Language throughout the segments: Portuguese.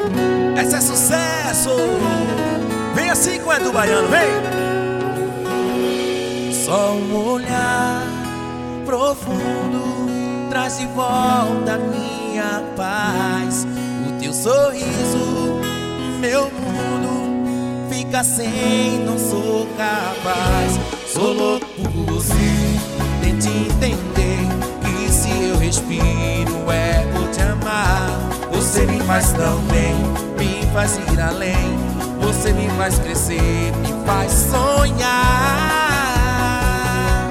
Esse é sucesso. Vem assim com o Edu Baiano, vem. Só um olhar profundo traz de volta a minha paz. O teu sorriso, meu mundo fica sem, não sou capaz. Sou louco por você, tente entender que se eu respiro é por te amar. Você me faz tão bem, me faz ir além. Você me faz crescer, me faz sonhar.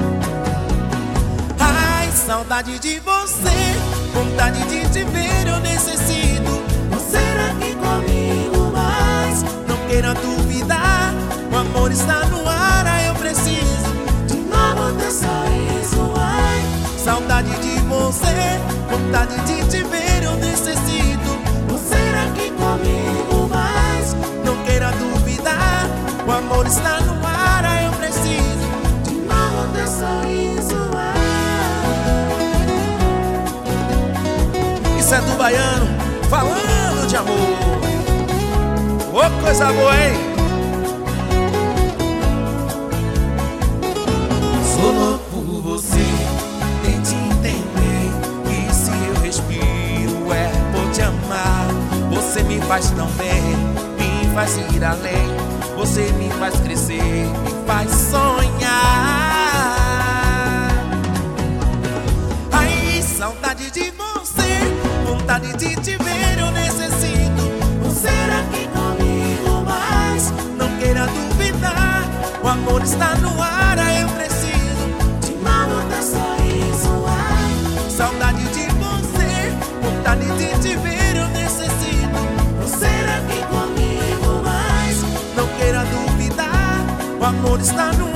Ai, saudade de você, vontade de te ver, eu necessito você aqui comigo, mas não queira duvidar, o amor está no ar, ai, eu preciso de novo ter sorriso. Ai, saudade de você, vontade de te ver, eu necessito você aqui comigo, mas não queira duvidar, o amor está no ar, ai, eu preciso de novo ter sorriso. Isso é do Baiano, falando de amor. Ô, coisa boa, hein? Sou louco por você, tente entender que se eu respiro é por te amar. Você me faz tão bem, me faz ir além. Você me faz crescer, me faz sonhar. Ai, saudade de você, vontade de te ver, eu necessito você aqui comigo, mas não queira duvidar, o amor está no ar, ai, eu preciso de novo ter sorriso. Ai, saudade de você, vontade de te ver, eu necessito você aqui comigo, mas não queira duvidar, o amor está no ar.